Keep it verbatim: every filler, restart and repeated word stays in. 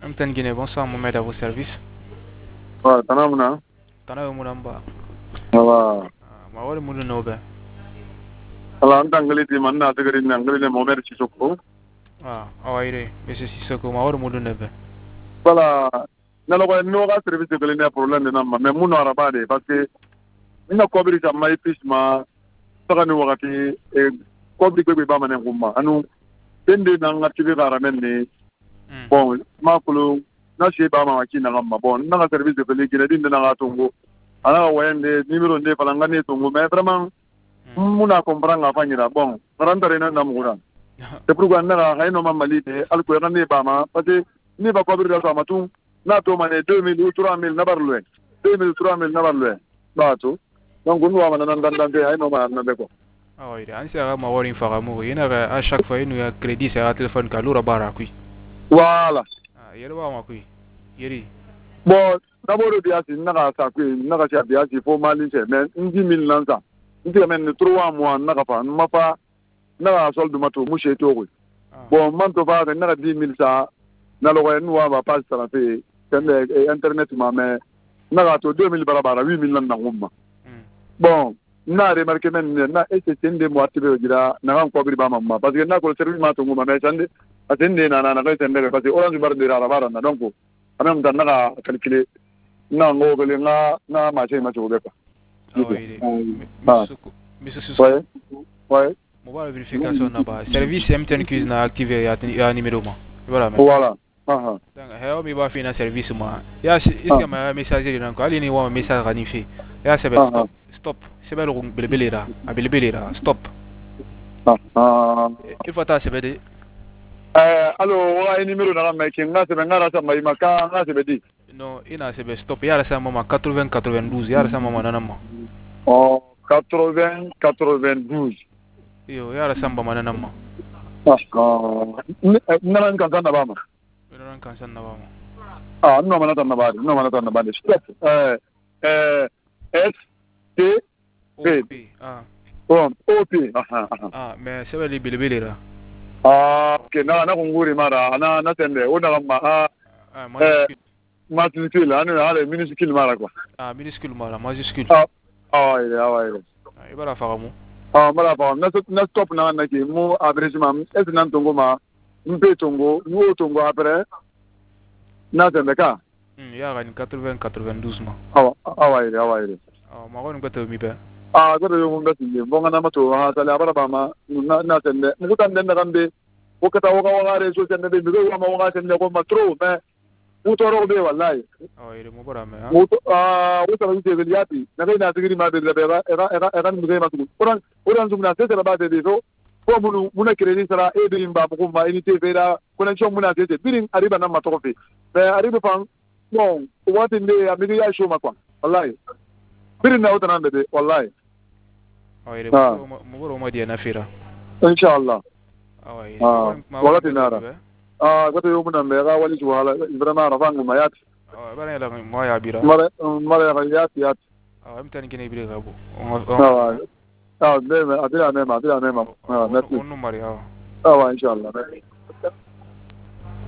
Amtan Guinée, bonsoir Mohamed à vos services. Ah, tanamuna. Tana Moulamba. Awa. Ma wale Moulou Nobe. Ala antangali di manna tegari nangali le momer Sissoko. Ah, awaire, monsieur Sissoko, ma wale Moulou Nobe. Bala nalo ko no ga service de ne problème na ma mais mun araba de parce que ina ko bi ta mai pisma saka ni wakati e ko bi be ba manen kumma anu tende na ngati be gara men ni bon ma kulu na she ba ma ki na ma bon na service de le gine din na ga tongo ana wayende numéro de fala ngane tongo mais vraiment muna comprendre fa nyira bon rantare na namura c'est pourquoi na ga no ma mali de al ko ngane ba ma parce que ni ba ko bi da ma tu na to mané deux mille ou trois mille na barlou deux mille trois mille na barlou ba to donc nous avons nan dan dan ay no ma na be ko ah oui an sera ma wari fara mo yena à chaque fois nous a crédit sur un téléphone ka lura bara kui voilà ah yero ba ma kui yeri bon d'abord dia si na ka sa kui na ka sia dia si fo mali c'est mais dix mille nan sa ndi men trois mois na ka fa ma fa na ka solde ma to mu she to ko bon man to fa na ka dix mille sa na lo ko nous va pas ça fait internet ma mais na ka to deux mille barabara huit mille nan na ngumma bon na remarqué men na ese tende mo atbe gira na kan ko bi ba mamma parce que na ko service ma to ngumma mais tande atende na na na ko tende parce que orange bar de ra bara na donc anam dan na calculer na ngo gele nga na ma che ma to be ka ah oui monsieur Sissoko ouais ouais mo ba vérification na ba service M T N quiz na activer ya numéro ma voilà voilà ah donc heyo mi ba fi na service ma ya iska ma messager nan ko ali ni wa message ranifi ya c'est stop stop c'est bel belebelera a belebelera stop ah il faut ta c'est bede eh allo wa numéro na ma ki nga se ngara sa mai maka nga se bedi non ina c'est stop ya sa mama quatre-vingts quatre-vingt-douze ya sa mama nanama oh quatre-vingts quatre-vingt-douze yo ya sa mama nanama ah nan kan kan na ba ma nan kan san na ba ma ah no mana tan na ba no mana tan na ba stop eh eh S T P ah oh O P ah ah mais c'est bel belebelera ah ke na na kunguri mara na na tende ona ma ah eh majuscule anu ale minuscule mara quoi ah minuscule mara majuscule ah ah ile ah ile ibara faramu ah mara fa na na stop na na ki mu averagement est nan tongo ma mpe tongo nu tongo après na tende ka hmm ya ga ni quatre-vingts quatre-vingt-douze ma ah ah ile ah ile ah ma ko ngata mi be ah ko yo mun gati ne bonga na mato ha tale abara ba ma na na tende mu tan den na be ko kata wo ga wa re so tende be be wa ma wa tende ko ma tro mais mu toro be wallahi ah ile mo bara me ha mu ah wo ta bi te geliati na ga na tigiri ma be be ba era era era mu ga ma tu oran oran zum na tete ba de so ko mu mu na credit sara e birin ba ko ma ini te vera connexion mu na tete birin ariba na ma to fe be ariba fan bon what in the amiga ya show ma kwa wallahi birin na wata be wallahi ah ile mo boro mo dia na fira inshallah ah ile wala tinara ah gato yo mun me ga wali wala ibrahima rafan ma yat ah bana la mo ya bira mare mare ga yat yat ah mtani gine bira gabo ah ah de adila ne ma adila ne ma ah merci on no mari ah ah inshallah